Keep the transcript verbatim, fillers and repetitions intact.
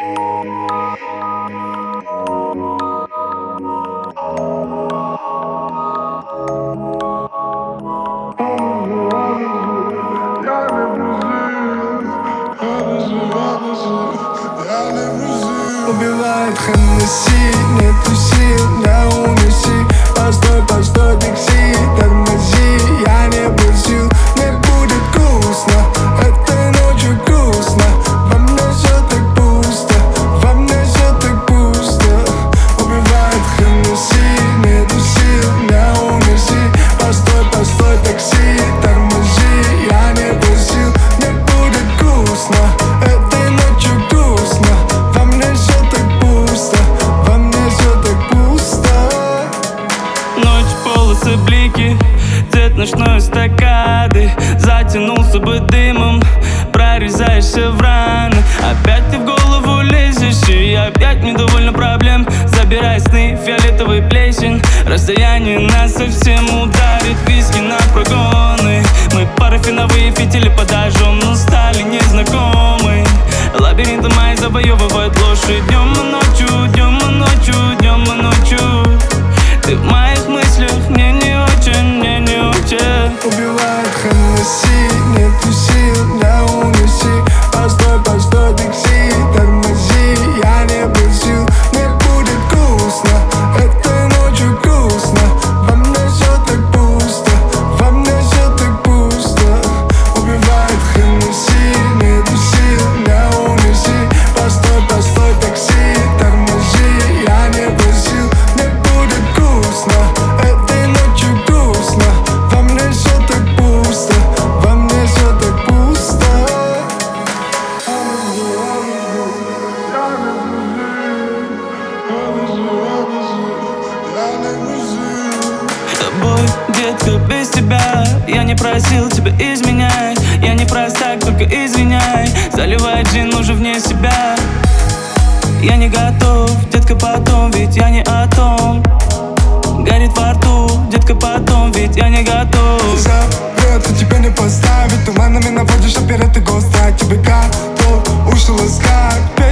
Убивает Хеннесси, нету сил, не унеси. Постой, постой, такси, тормози. Я не просил, мне будет грустно. Этой ночью грустно. Во мне все так пусто, во мне все так пусто. Убивает Хеннесси, нету сил, не унеси. Постой, постой, такси, тормози. Я не просил, мне будет грустно. Этой ночью грустно. Во мне все так пусто, во мне все так пусто. Ночь, полосы, блики, цвет ночной эстакады. Затянулся бы дымом, прорезаешься в раны. Опять ты в голову лезешь, и опять недовольно проблем. Забирай сны, фиолетовый плесень. Расстояние нас совсем ударит, виски на прогоны. Мы парафиновые фитили подожжем, но стали незнакомы. Лабиринты мои завоевывают лошадь. Днем и ночью, днем и ночью, днем и ночью. Ты в моих мыслях, мне не очень, мне не очень. Убивает Хеннесси, нету сил, не унеси. Постой, постой, такси, тормози. Я не просил, мне будет грустно. Этой ночью грустно. Во мне все так пусто, во мне все так пусто. Убивает Хеннесси, нету сил, не унеси. Постой, постой, такси, тормози. Я не просил, мне будет грустно. Этой ночью грустно. Во мне все так пусто, во мне все так пусто. С тобой, детка, без тебя я не просил тебя изменять. Я не простак, только извиняй. Заливай джин уже вне себя. Я не готов, детка, потом, ведь я не о том. Горит во рту, детка, потом, ведь я не готов. Запрет, тебя не поставить. Туманами наводишь, а вперед и гострак. Тебе готов, уши ласкать.